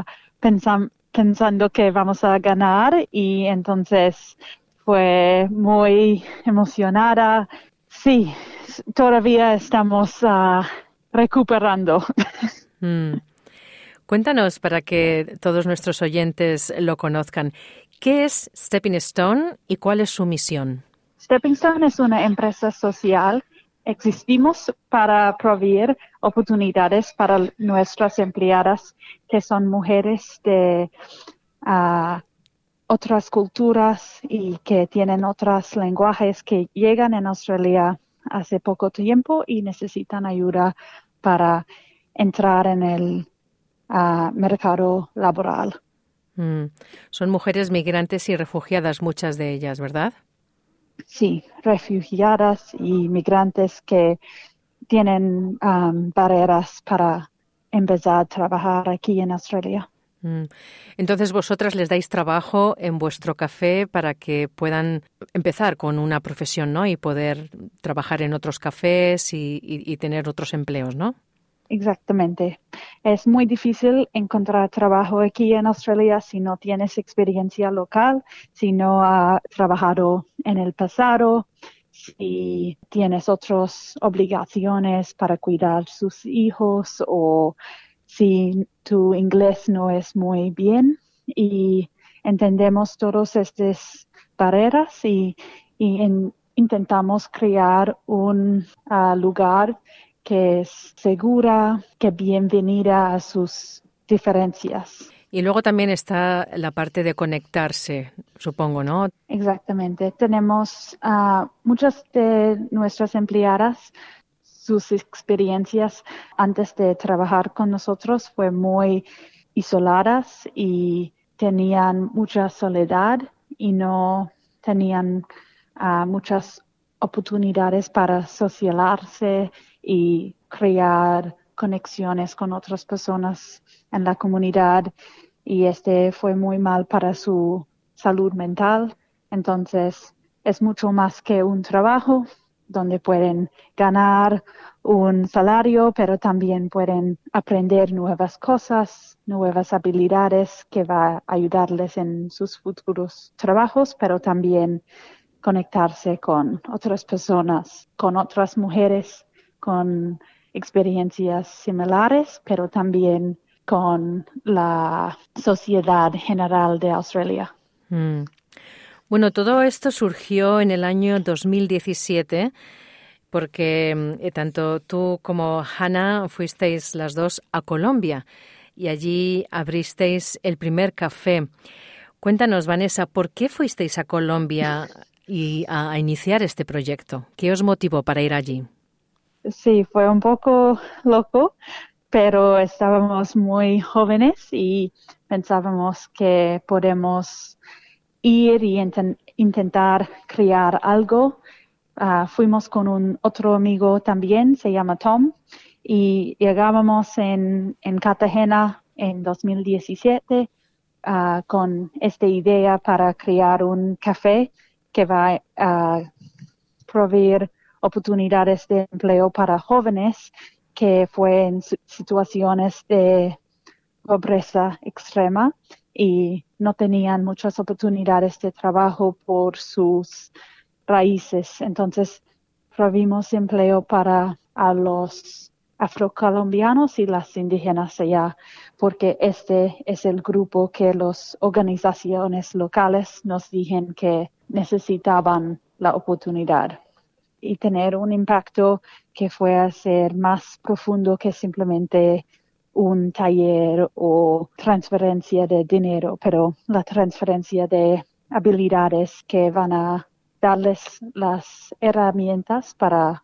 Speaker 12: pensando que vamos a ganar y entonces fue muy emocionada. Sí, todavía estamos recuperando.
Speaker 4: Cuéntanos, para que todos nuestros oyentes lo conozcan, ¿qué es Stepping Stone y cuál es su misión?
Speaker 12: Stepping Stone es una empresa social. Existimos para proveer oportunidades para nuestras empleadas, que son mujeres de otras culturas y que tienen otros lenguajes que llegan en Australia hace poco tiempo y necesitan ayuda para entrar en el mercado laboral.
Speaker 4: Son mujeres migrantes y refugiadas, muchas de ellas, ¿verdad?
Speaker 12: Sí, refugiadas y migrantes que tienen barreras para empezar a trabajar aquí en Australia.
Speaker 4: Entonces vosotras les dais trabajo en vuestro café para que puedan empezar con una profesión, ¿no? Y poder trabajar en otros cafés y tener otros empleos, ¿no?
Speaker 12: Exactamente. Es muy difícil encontrar trabajo aquí en Australia si no tienes experiencia local, si no has trabajado en el pasado, si tienes otras obligaciones para cuidar sus hijos o si tu inglés no es muy bien. Y entendemos todas estas barreras y intentamos crear un lugar que es segura, que bienvenida a sus diferencias.
Speaker 4: Y luego también está la parte de conectarse, supongo, ¿no?
Speaker 12: Exactamente. Tenemos muchas de nuestras empleadas, sus experiencias antes de trabajar con nosotros fue muy isoladas y tenían mucha soledad y no tenían muchas oportunidades para socializarse y crear conexiones con otras personas en la comunidad, y fue muy mal para su salud mental. Entonces es mucho más que un trabajo donde pueden ganar un salario, pero también pueden aprender nuevas cosas, nuevas habilidades que va a ayudarles en sus futuros trabajos, pero también conectarse con otras personas, con otras mujeres, con experiencias similares, pero también con la sociedad general de Australia.
Speaker 4: Bueno, todo esto surgió en el año 2017 porque tanto tú como Hannah fuisteis las dos a Colombia y allí abristeis el primer café. Cuéntanos, Vanessa, ¿por qué fuisteis a Colombia y a iniciar este proyecto? ¿Qué os motivó para ir allí?
Speaker 12: Sí, fue un poco loco, pero estábamos muy jóvenes y pensábamos que podemos ir y intentar crear algo. Fuimos con un otro amigo también, se llama Tom, y llegábamos en Cartagena en 2017 con esta idea para crear un café que va a proveer oportunidades de empleo para jóvenes que fue en situaciones de pobreza extrema y no tenían muchas oportunidades de trabajo por sus raíces. Entonces, provimos empleo para a los afrocolombianos y las indígenas allá, porque este es el grupo que las organizaciones locales nos dijeron que necesitaban la oportunidad. Y tener un impacto que fue a ser más profundo que simplemente un taller o transferencia de dinero, pero la transferencia de habilidades que van a darles las herramientas para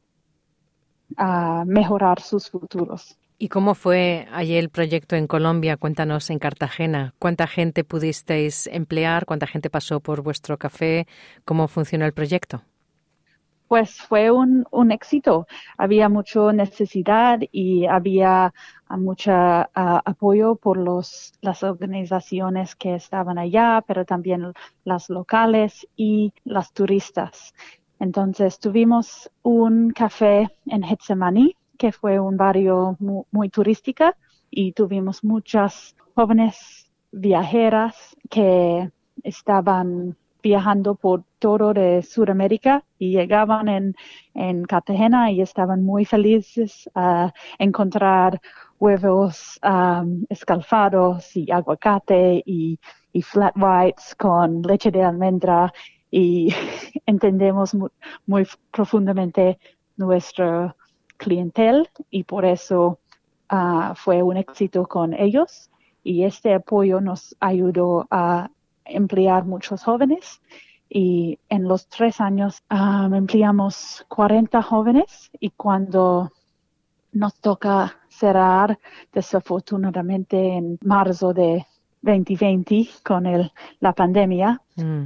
Speaker 12: mejorar sus futuros.
Speaker 4: ¿Y cómo fue allí el proyecto en Colombia? Cuéntanos, en Cartagena. ¿Cuánta gente pudisteis emplear? ¿Cuánta gente pasó por vuestro café? ¿Cómo funcionó el proyecto?
Speaker 12: Pues fue un éxito. Había mucha necesidad y había mucho apoyo por las organizaciones que estaban allá, pero también las locales y las turistas. Entonces tuvimos un café en Getsemaní, que fue un barrio muy turístico, y tuvimos muchas jóvenes viajeras que estaban viajando por todo de Sudamérica y llegaban en Cartagena y estaban muy felices a encontrar huevos escalfados y aguacate y flat whites con leche de almendra, y entendemos muy profundamente nuestro clientel y por eso fue un éxito con ellos, y este apoyo nos ayudó a emplear muchos jóvenes, y en los 3 años empleamos 40 jóvenes, y cuando nos toca cerrar desafortunadamente en marzo de 2020 con la pandemia,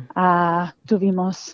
Speaker 12: tuvimos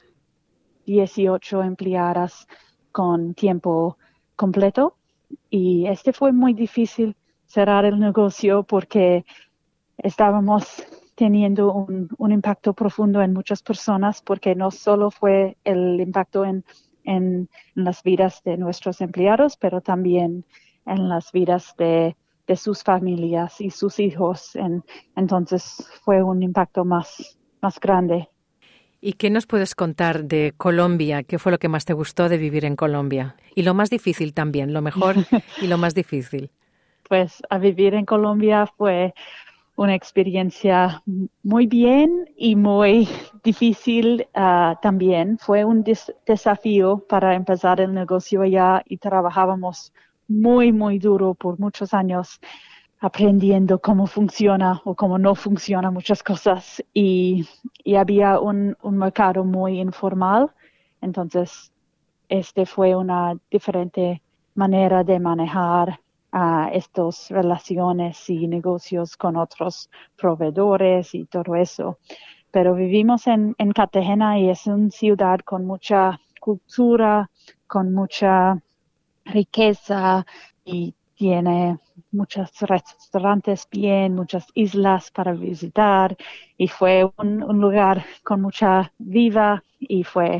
Speaker 12: 18 empleadas con tiempo completo, y fue muy difícil cerrar el negocio porque estábamos teniendo un impacto profundo en muchas personas, porque no solo fue el impacto en las vidas de nuestros empleados, pero también en las vidas de sus familias y sus hijos. Entonces fue un impacto más grande.
Speaker 4: ¿Y qué nos puedes contar de Colombia? ¿Qué fue lo que más te gustó de vivir en Colombia? Y lo más difícil también, lo mejor y lo más difícil.
Speaker 12: Pues a vivir en Colombia fue una experiencia muy bien y muy difícil también. Fue un desafío para empezar el negocio allá, y trabajábamos muy, muy duro por muchos años aprendiendo cómo funciona o cómo no funciona muchas cosas, y había un mercado muy informal. Entonces fue una diferente manera de manejar estas relaciones y negocios con otros proveedores y todo eso. Pero vivimos en Cartagena, y es una ciudad con mucha cultura, con mucha riqueza, y tiene muchos restaurantes bien, muchas islas para visitar, y fue un lugar con mucha vida, y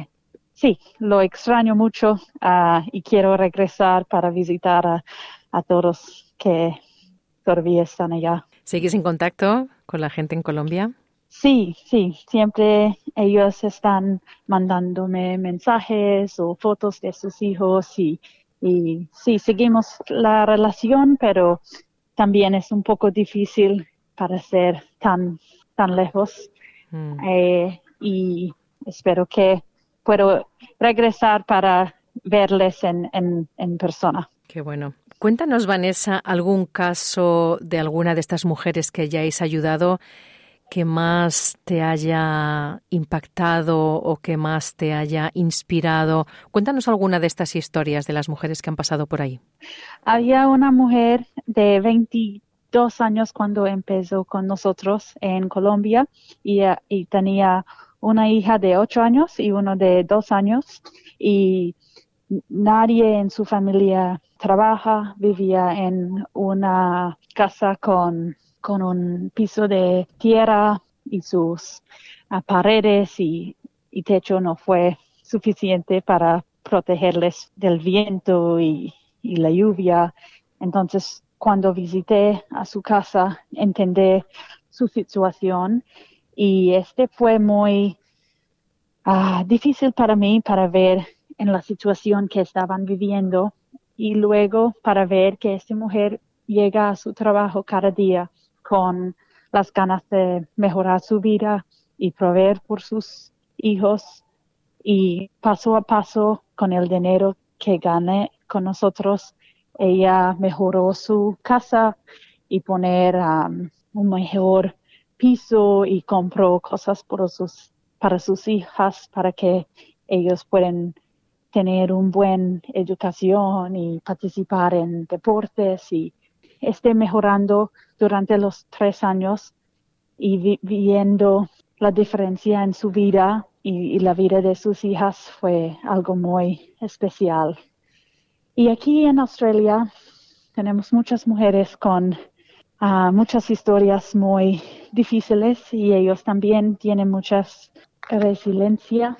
Speaker 12: lo extraño mucho, y quiero regresar para visitar a todos que todavía están allá.
Speaker 4: ¿Sigues en contacto con la gente en Colombia?
Speaker 12: Sí, siempre ellos están mandándome mensajes o fotos de sus hijos, y sí, seguimos la relación, pero también es un poco difícil para ser tan lejos. Y espero que puedo regresar para verles en persona.
Speaker 4: Qué bueno. Cuéntanos, Vanessa, algún caso de alguna de estas mujeres que hayáis ayudado que más te haya impactado o que más te haya inspirado. Cuéntanos alguna de estas historias de las mujeres que han pasado por ahí.
Speaker 12: Había una mujer de 22 años cuando empezó con nosotros en Colombia, y tenía una hija de 8 años y uno de 2 años, y nadie en su familia trabaja, vivía en una casa con con un piso de tierra y sus paredes y techo no fue suficiente para protegerles del viento y la lluvia. Entonces, cuando visité a su casa, entendí su situación y fue muy difícil para mí para ver en la situación que estaban viviendo y luego para ver que esta mujer llega a su trabajo cada día con las ganas de mejorar su vida y proveer por sus hijos y paso a paso con el dinero que gane con nosotros, ella mejoró su casa y poner un mejor piso y compró cosas para sus hijas para que ellos puedan tener una buena educación y participar en deportes y esté mejorando durante los 3 años y viendo la diferencia en su vida y la vida de sus hijas fue algo muy especial. Y aquí en Australia tenemos muchas mujeres con muchas historias muy difíciles y ellos también tienen muchas resiliencia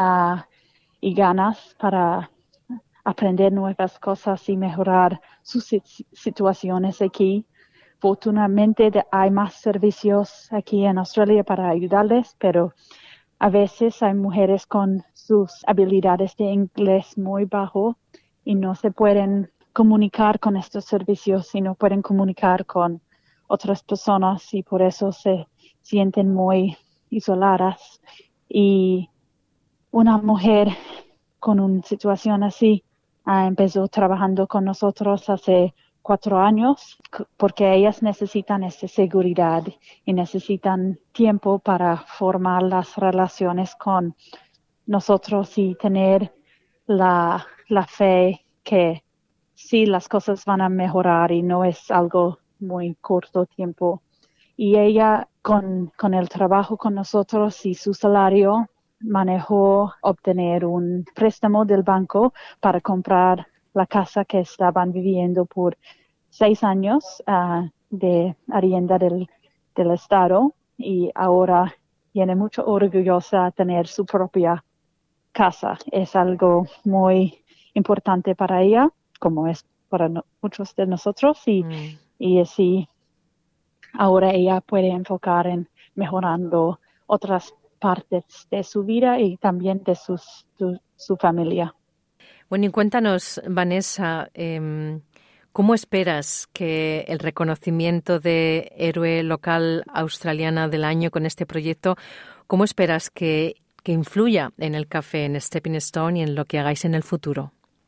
Speaker 12: y ganas para aprender nuevas cosas y mejorar sus situaciones aquí. Afortunadamente hay más servicios aquí en Australia para ayudarles, pero a veces hay mujeres con sus habilidades de inglés muy bajo y no se pueden comunicar con estos servicios y no pueden comunicar con otras personas y por eso se sienten muy isoladas. Y una mujer con una situación así empezó trabajando con nosotros hace 4 años porque ellas necesitan esta seguridad y necesitan tiempo para formar las relaciones con nosotros y tener la fe que sí las cosas van a mejorar y no es algo muy corto tiempo. Y ella con el trabajo con nosotros y su salario manejó obtener un préstamo del banco para comprar la casa que estaban viviendo por 6 años de arrienda del Estado y ahora viene mucho orgullosa de tener su propia casa. Es algo muy importante para ella, como es para muchos de nosotros y así ahora ella puede enfocar en mejorando otras partes de su vida y también de su familia.
Speaker 4: Bueno, y cuéntanos, Vanessa, ¿cómo esperas que el reconocimiento de Héroe Local Australiana del Año con este proyecto, cómo esperas que influya en el café, en Stepping Stone y en lo que hagáis en el futuro?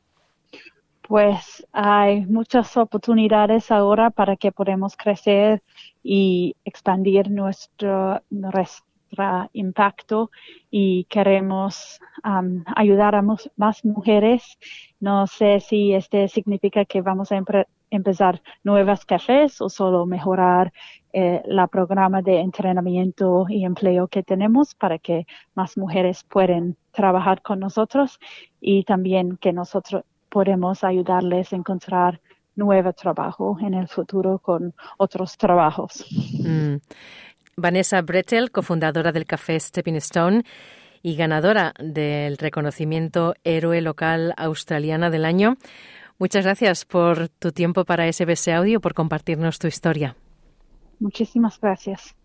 Speaker 12: Pues hay muchas oportunidades ahora para que podamos crecer y expandir nuestro impacto y queremos ayudar a más mujeres. No sé si significa que vamos a empezar nuevos cafés o solo mejorar el programa de entrenamiento y empleo que tenemos para que más mujeres puedan trabajar con nosotros y también que nosotros podemos ayudarles a encontrar nuevo trabajo en el futuro con otros trabajos.
Speaker 4: Vanessa Brettel, cofundadora del café Stepping Stone y ganadora del reconocimiento Héroe Local Australiana del Año. Muchas gracias por tu tiempo para SBS Audio, por compartirnos tu historia.
Speaker 12: Muchísimas gracias.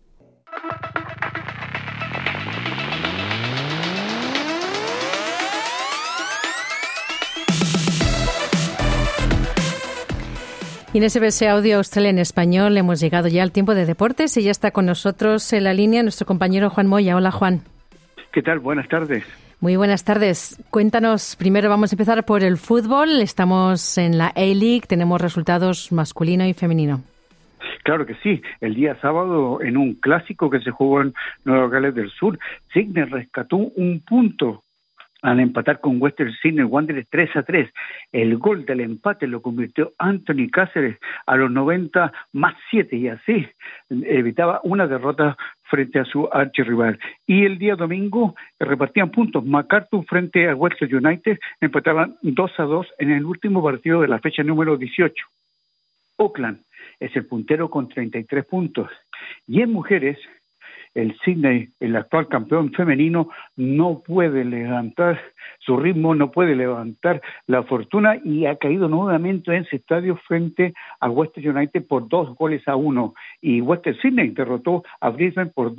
Speaker 4: Y en SBS Audio Australia en Español hemos llegado ya al tiempo de deportes y ya está con nosotros en la línea nuestro compañero Juan Moya. Hola, Juan.
Speaker 13: ¿Qué tal? Buenas tardes.
Speaker 4: Muy buenas tardes. Cuéntanos, primero vamos a empezar por el fútbol. Estamos en la A-League, tenemos resultados masculino y femenino.
Speaker 13: Claro que sí. El día sábado, en un clásico que se jugó en Nueva Gales del Sur, Sydney rescató un punto al empatar con Western Sydney Wanderers 3-3. El gol del empate lo convirtió Anthony Cáceres a los 90+7 y así evitaba una derrota frente a su archirrival. Y el día domingo repartían puntos. MacArthur frente a Western United empataban 2-2 en el último partido de la fecha número 18. Auckland es el puntero con 33 puntos. Y en mujeres, el Sydney, el actual campeón femenino, no puede levantar su ritmo, no puede levantar la fortuna y ha caído nuevamente en ese estadio frente a Western United por 2-1. Y Western Sydney derrotó a Brisbane por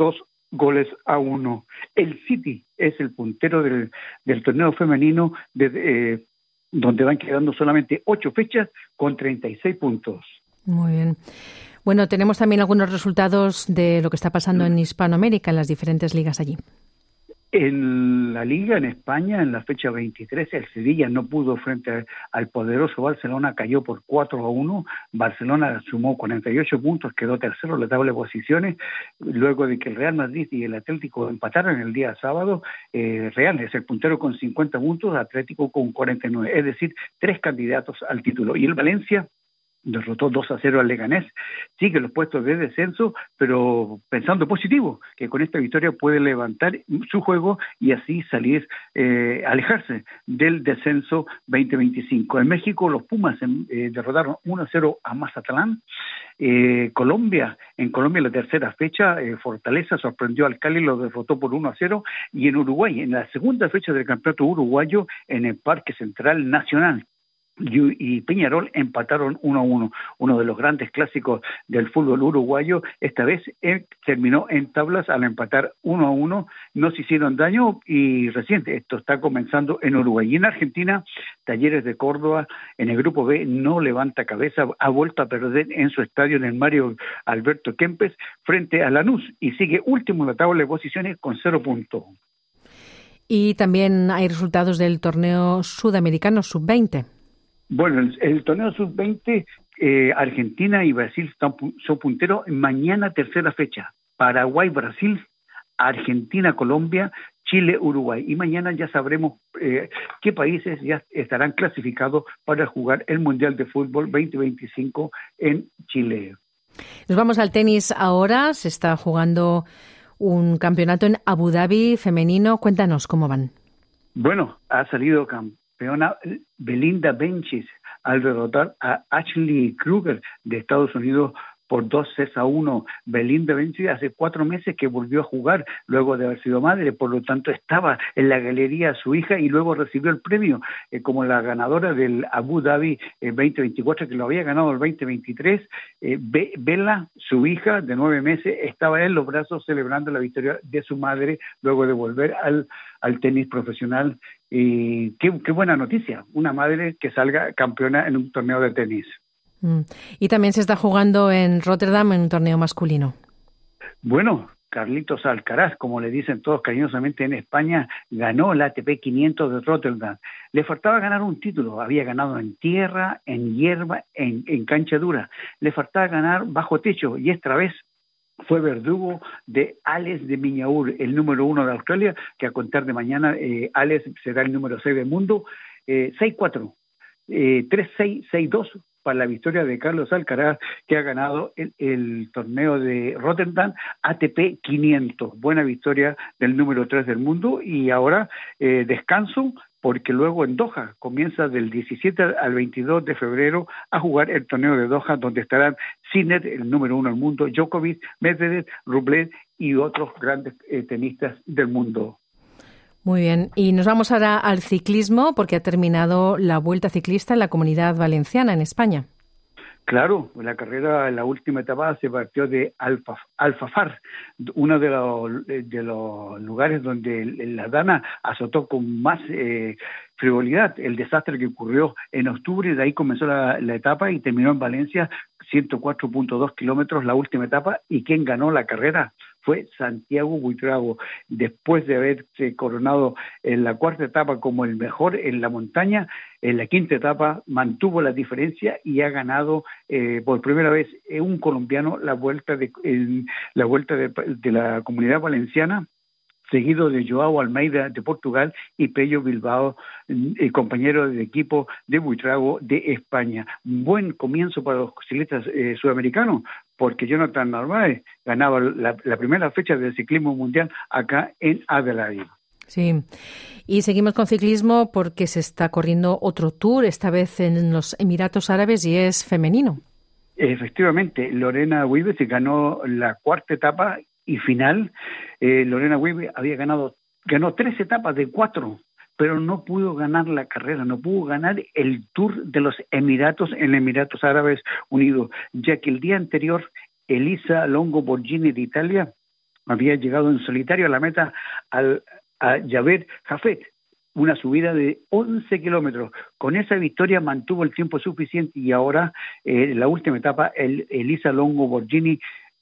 Speaker 13: 2-1. El City es el puntero del torneo femenino donde van quedando solamente 8 fechas con 36 puntos.
Speaker 4: Muy bien. Bueno, tenemos también algunos resultados de lo que está pasando en Hispanoamérica, en las diferentes ligas allí.
Speaker 13: En la liga en España, en la fecha 23, el Sevilla no pudo frente al poderoso Barcelona, cayó por 4-1. Barcelona sumó 48 puntos, quedó tercero en la tabla de posiciones, luego de que el Real Madrid y el Atlético empataron el día sábado. Real es el puntero con 50 puntos, Atlético con 49, es decir, 3 candidatos al título. Y el Valencia derrotó 2-0 al Leganés, sigue los puestos de descenso, pero pensando positivo, que con esta victoria puede levantar su juego y así salir, alejarse del descenso 2025. En México los Pumas derrotaron 1-0 a Mazatlán. En Colombia, la tercera fecha, Fortaleza sorprendió al Cali, lo derrotó por 1-0, y en Uruguay, en la segunda fecha del campeonato uruguayo, en el Parque Central Nacional, y Peñarol empataron 1-1, uno de los grandes clásicos del fútbol uruguayo. Esta vez terminó en tablas al empatar 1-1, no se hicieron daño y reciente, esto está comenzando en Uruguay. Y en Argentina, Talleres de Córdoba en el grupo B no levanta cabeza, ha vuelto a perder en su estadio en el Mario Alberto Kempes frente a Lanús y sigue último en la tabla de posiciones con 0 puntos.
Speaker 4: Y también hay resultados del torneo sudamericano sub-20.
Speaker 13: Bueno, el torneo sub-20, Argentina y Brasil son punteros. Mañana tercera fecha, Paraguay, Brasil, Argentina, Colombia, Chile, Uruguay. Y mañana ya sabremos qué países ya estarán clasificados para jugar el Mundial de Fútbol 2025 en Chile.
Speaker 4: Nos vamos al tenis ahora. Se está jugando un campeonato en Abu Dhabi femenino. Cuéntanos cómo van.
Speaker 13: Bueno, ha salido campeona Belinda Bencic al derrotar a Ashley Kruger de Estados Unidos por 2-1. Belinda Bencic hace 4 meses que volvió a jugar luego de haber sido madre, por lo tanto estaba en la galería su hija y luego recibió el premio como la ganadora del Abu Dhabi 2024, que lo había ganado el 2023. Bella, su hija de 9 meses, estaba en los brazos celebrando la victoria de su madre luego de volver al tenis profesional. Y qué buena noticia, una madre que salga campeona en un torneo de tenis.
Speaker 4: Y también se está jugando en Rotterdam en un torneo masculino.
Speaker 13: Bueno, Carlitos Alcaraz, como le dicen todos cariñosamente en España, ganó el ATP 500 de Rotterdam. Le faltaba ganar un título, había ganado en tierra, en hierba, en cancha dura. Le faltaba ganar bajo techo y esta vez fue verdugo de Alex de Minaur, el número 1 de Australia, que a contar de mañana Alex será el número 6 del mundo. 6-4, 3-6, 6-2 para la victoria de Carlos Alcaraz, que ha ganado el torneo de Rotterdam ATP 500. Buena victoria del número 3 del mundo y ahora descanso, porque luego en Doha comienza del 17 al 22 de febrero a jugar el torneo de Doha, donde estarán Sinner, el número 1 del mundo, Djokovic, Medvedev, Rublev y otros grandes tenistas del mundo.
Speaker 4: Muy bien, y nos vamos ahora al ciclismo, porque ha terminado la Vuelta Ciclista en la Comunidad Valenciana, en España.
Speaker 13: Claro, la carrera, la última etapa se partió de Alfafar, uno de los lugares donde la Dana azotó con más frivolidad el desastre que ocurrió en octubre. De ahí comenzó la etapa y terminó en Valencia, 104.2 kilómetros la última etapa, y quien ganó la carrera fue Santiago Buitrago, después de haberse coronado en la cuarta etapa como el mejor en la montaña. En la quinta etapa mantuvo la diferencia y ha ganado por primera vez un colombiano la vuelta de la Comunidad Valenciana, seguido de Joao Almeida de Portugal y Pello Bilbao, compañero de equipo de Buitrago de España. Buen comienzo para los ciclistas sudamericanos, porque Jonathan Narváez ganaba la primera fecha del ciclismo mundial acá en Adelaide.
Speaker 4: Sí, y seguimos con ciclismo porque se está corriendo otro tour, esta vez en los Emiratos Árabes, y es femenino.
Speaker 13: Efectivamente, Lorena Wiebe se ganó la cuarta etapa y final. Lorena Wiebe ganó 3 etapas de 4, pero no pudo ganar la carrera, no pudo ganar el Tour de los Emiratos en Emiratos Árabes Unidos, ya que el día anterior Elisa Longo Borghini de Italia había llegado en solitario a la meta a Jaber Jafet, una subida de 11 kilómetros. Con esa victoria mantuvo el tiempo suficiente y ahora, en la última etapa, Elisa Longo Borghini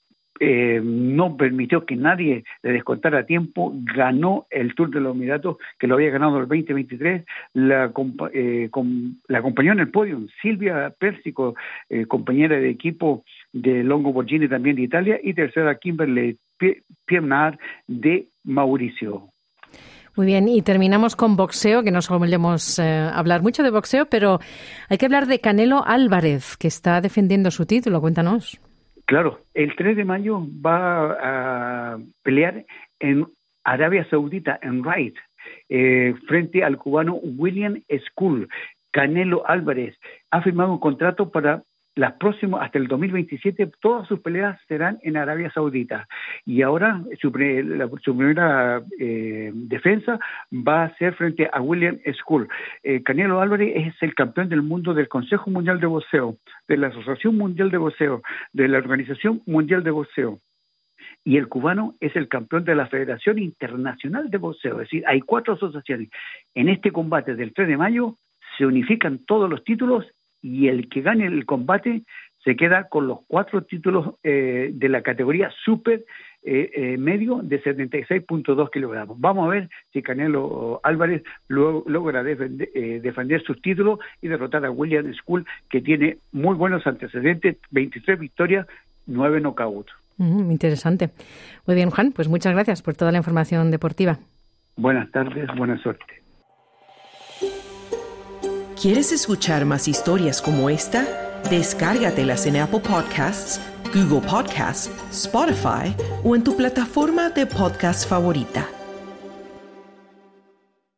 Speaker 13: no permitió que nadie le descontara tiempo, ganó el Tour de los Emiratos, que lo había ganado el 2023, la acompañó en el podio Silvia Persico, compañera de equipo de Longo Borghini también de Italia, y tercera Kimberly Piernard de Mauricio.
Speaker 4: Muy bien, y terminamos con boxeo, que no solemos hablar mucho de boxeo, pero hay que hablar de Canelo Álvarez, que está defendiendo su título. Cuéntanos.
Speaker 13: Claro, el 3 de mayo va a pelear en Arabia Saudita, en Riyadh, frente al cubano William School. Canelo Álvarez ha firmado un contrato para las próximas, hasta el 2027, todas sus peleas serán en Arabia Saudita. Y ahora su primera defensa va a ser frente a William School. Canelo Álvarez es el campeón del mundo del Consejo Mundial de Boxeo, de la Asociación Mundial de Boxeo, de la Organización Mundial de Boxeo. Y el cubano es el campeón de la Federación Internacional de Boxeo. Es decir, hay 4 asociaciones. En este combate del 3 de mayo se unifican todos los títulos y el que gane el combate se queda con los 4 títulos de la categoría super medio de 76.2 kilogramos. Vamos a ver si Canelo Álvarez logra defender sus títulos y derrotar a William School, que tiene muy buenos antecedentes, 23 victorias, 9 knockouts.
Speaker 4: Interesante. Muy bien, Juan, pues muchas gracias por toda la información deportiva.
Speaker 13: Buenas tardes, buena suerte.
Speaker 1: ¿Quieres escuchar más historias como esta? Descárgatelas en Apple Podcasts, Google Podcasts, Spotify o en tu plataforma de podcast favorita.